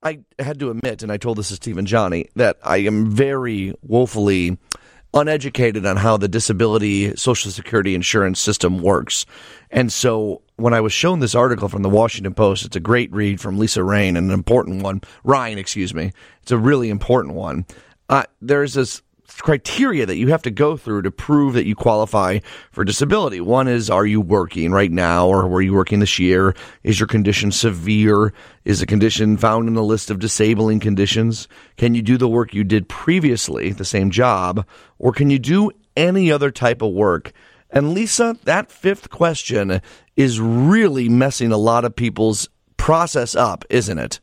I had to admit, and I told this to Steve and Johnny, that I am very woefully uneducated on how the disability Social Security insurance system works. And so when I was shown this article from the Washington Post, it's a great read from Lisa Ryan, an important one. Ryan, excuse me. It's a really important one. There's this criteria that you have to go through to prove that you qualify for disability. One is, are you working right now, or were you working this year? Is your condition severe? Is a condition found in the list of disabling conditions? Can you do the work you did previously, the same job, or can you do any other type of work? And Lisa, that fifth question is really messing a lot of people's process up, isn't it?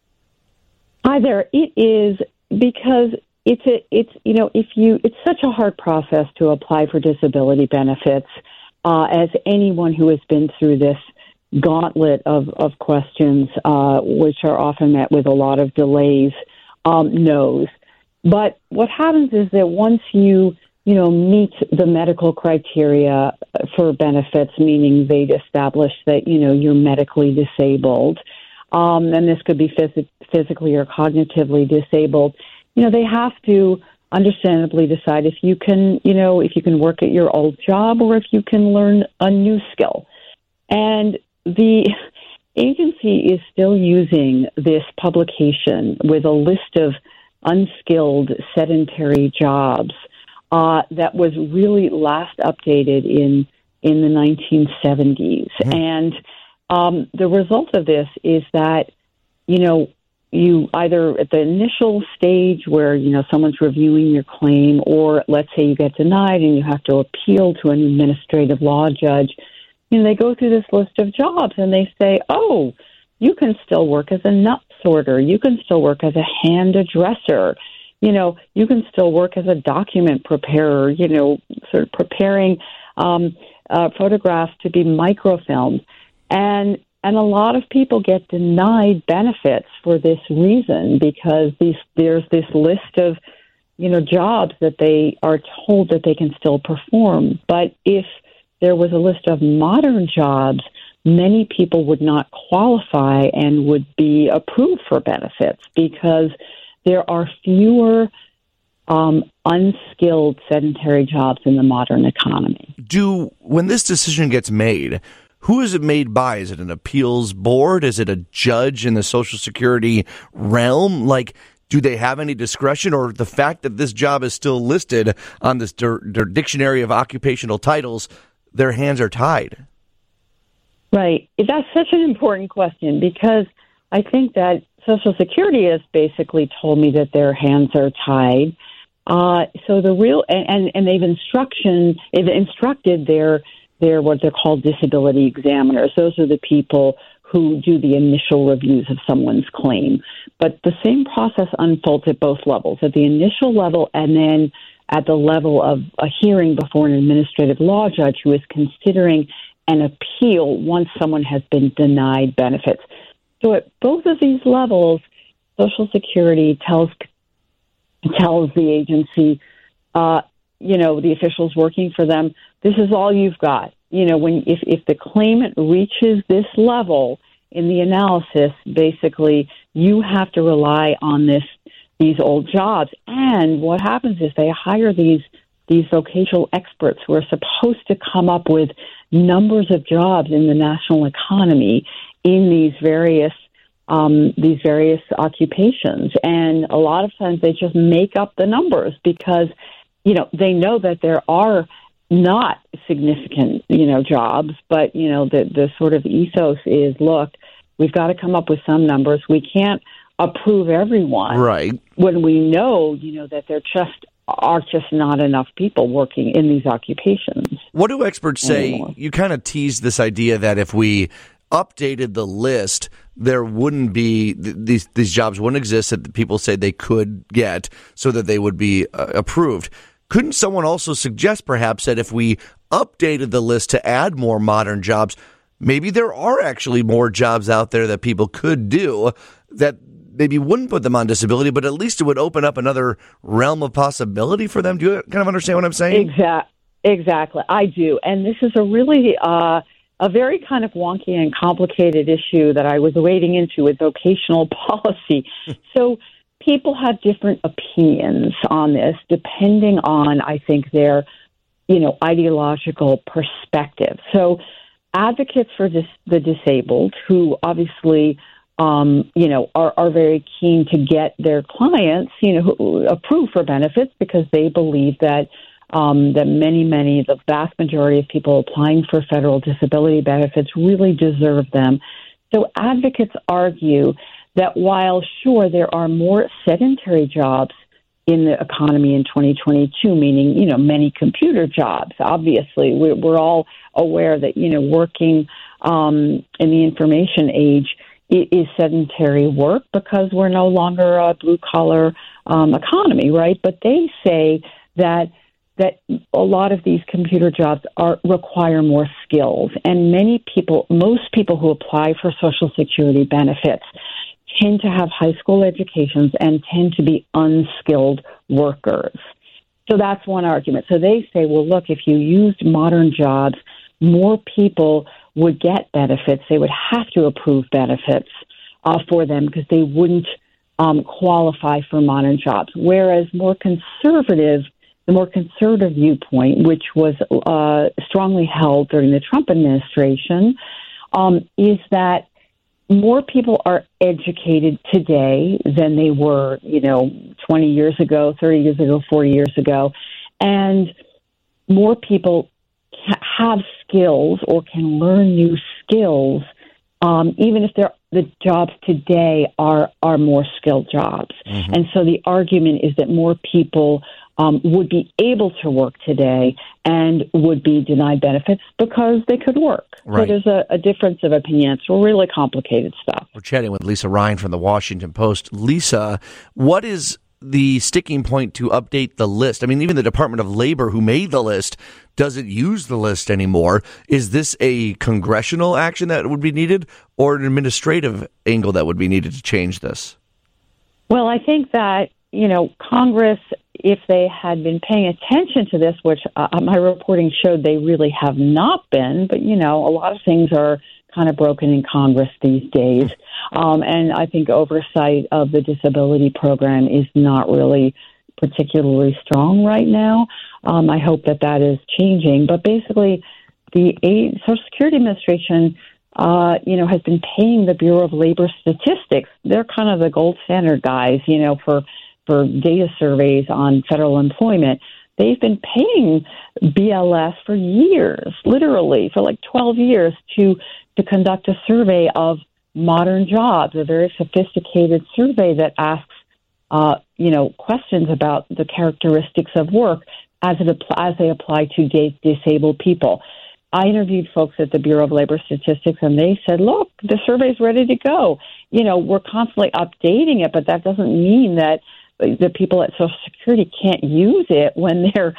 Hi there. It is, because it's such a hard process to apply for disability benefits. As anyone who has been through this gauntlet of questions, which are often met with a lot of delays, knows. But what happens is that once you meet the medical criteria for benefits, meaning they'd establish that, you're medically disabled, and this could be physically or cognitively disabled, they have to understandably decide if you can work at your old job or if you can learn a new skill. And the agency is still using this publication with a list of unskilled sedentary jobs that was really last updated in the 1970s. And the result of this is that, you either at the initial stage where, someone's reviewing your claim, or let's say you get denied and you have to appeal to an administrative law judge, they go through this list of jobs and they say, oh, you can still work as a nut sorter. You can still work as a hand addresser. You can still work as a document preparer, sort of preparing photographs to be microfilmed. And a lot of people get denied benefits for this reason, because there's this list of, jobs that they are told that they can still perform. But if there was a list of modern jobs, many people would not qualify and would be approved for benefits, because there are fewer unskilled sedentary jobs in the modern economy. When this decision gets made, who is it made by? Is it an appeals board? Is it a judge in the Social Security realm? Do they have any discretion, or the fact that this job is still listed on this dictionary of occupational titles, their hands are tied? Right. That's such an important question, because I think that Social Security has basically told me that their hands are tied. So the real, and they've instructed their what they're called disability examiners. Those are the people who do the initial reviews of someone's claim. But the same process unfolds at both levels, at the initial level and then at the level of a hearing before an administrative law judge who is considering an appeal once someone has been denied benefits. So at both of these levels, Social Security tells the agency, the officials working for them, this is all you've got. If the claimant reaches this level in the analysis, basically you have to rely on these old jobs. And what happens is they hire these vocational experts who are supposed to come up with numbers of jobs in the national economy in these various occupations. And a lot of times they just make up the numbers because, they know that there are not significant, jobs, but, the sort of ethos is, look, we've got to come up with some numbers. We can't approve everyone. Right. When we know, that there are just not enough people working in these occupations. What do experts say? Anymore. You kind of teased this idea that if we updated the list, there wouldn't be these jobs wouldn't exist that people say they could get, so that they would be approved. Couldn't someone also suggest perhaps that if we updated the list to add more modern jobs, maybe there are actually more jobs out there that people could do that maybe wouldn't put them on disability, but at least it would open up another realm of possibility for them? Do you kind of understand what I'm saying? Exactly. I do. And this is a really a very kind of wonky and complicated issue that I was wading into with vocational policy. So people have different opinions on this depending on, I think, their, ideological perspective. So advocates for the disabled who obviously, are very keen to get their clients, approved for benefits because they believe that the vast majority of people applying for federal disability benefits really deserve them. So advocates argue that while, sure, there are more sedentary jobs in the economy in 2022, meaning, many computer jobs, obviously, we're all aware that, working in the information age is sedentary work because we're no longer a blue-collar economy, right? But they say that a lot of these computer jobs require more skills, and most people who apply for Social Security benefits tend to have high school educations and tend to be unskilled workers. So that's one argument. So they say, well, look, if you used modern jobs, more people would get benefits. They would have to approve benefits for them because they wouldn't qualify for modern jobs. Whereas the more conservative viewpoint, which was strongly held during the Trump administration, is that more people are educated today than they were, 20 years ago, 30 years ago, 40 years ago. And more people have skills or can learn new skills, even if the jobs today are more skilled jobs. Mm-hmm. And so the argument is that more people would be able to work today and would be denied benefits because they could work. Right. So there's a difference of opinion. It's really complicated stuff. We're chatting with Lisa Ryan from the Washington Post. Lisa, what is the sticking point to update the list? I mean, even the Department of Labor, who made the list, doesn't use the list anymore. Is this a congressional action that would be needed or an administrative angle that would be needed to change this? Well, I think that, Congress, if they had been paying attention to this, which my reporting showed they really have not been, but, a lot of things are kind of broken in Congress these days. And I think oversight of the disability program is not really particularly strong right now. I hope that is changing. But basically, the Social Security Administration, has been paying the Bureau of Labor Statistics. They're kind of the gold standard guys, for data surveys on federal employment. They've been paying BLS for years, literally for like 12 years, to conduct a survey of modern jobs, a very sophisticated survey that asks, questions about the characteristics of work as they apply to disabled people. I interviewed folks at the Bureau of Labor Statistics, and they said, look, the survey's ready to go. We're constantly updating it, but that doesn't mean that the people at Social Security can't use it when they're,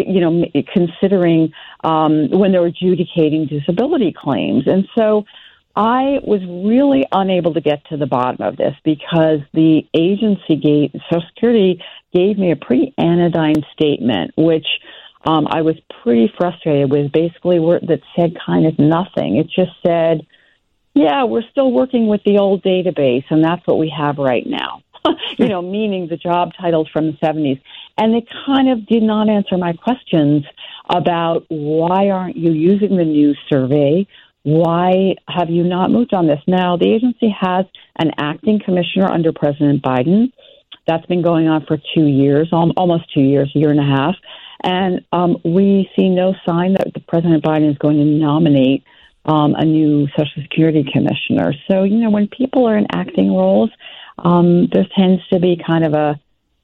considering, when they're adjudicating disability claims. And so I was really unable to get to the bottom of this because the agency Social Security gave me a pretty anodyne statement, which I was pretty frustrated with, basically that said kind of nothing. It just said, yeah, we're still working with the old database, and that's what we have right now. Meaning the job titles from the 70s. And they kind of did not answer my questions about why aren't you using the new survey? Why have you not moved on this? Now, the agency has an acting commissioner under President Biden. That's been going on for 2 years, almost 2 years, a year and a half. And we see no sign that the President Biden is going to nominate a new Social Security commissioner. So, when people are in acting roles, there tends to be kind of a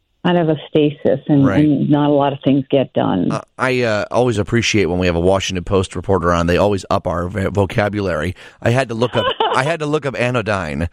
stasis and not a lot of things get done. I always appreciate when we have a Washington Post reporter on. They always up our vocabulary. I had to look up anodyne.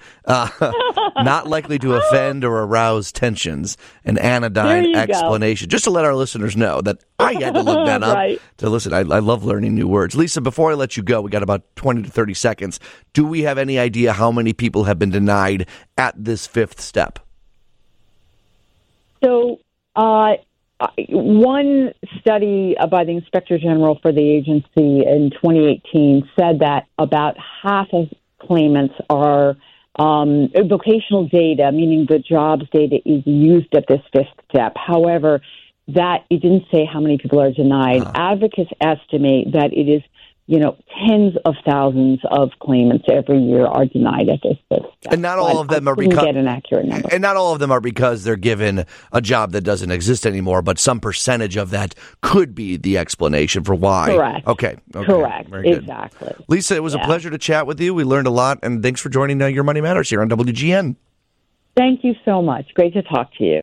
Not likely to offend or arouse tensions. An anodyne explanation. Just to let our listeners know that I had to look that up to listen. I love learning new words. Lisa, before I let you go, we got about 20 to 30 seconds. Do we have any idea how many people have been denied at this fifth step? So one study by the Inspector General for the agency in 2018 said that about half of claimants are vocational data, meaning the jobs data is used at this fifth step. However, that it didn't say how many people are denied. Advocates estimate that it is, tens of thousands of claimants every year are denied at this fifth step. And not all of them are because get an accurate number. And not all of them are because they're given a job that doesn't exist anymore, but some percentage of that could be the explanation for why. Correct. Okay. Correct. Exactly. Lisa, it was a pleasure to chat with you. We learned a lot, and thanks for joining Your Money Matters here on WGN. Thank you so much. Great to talk to you.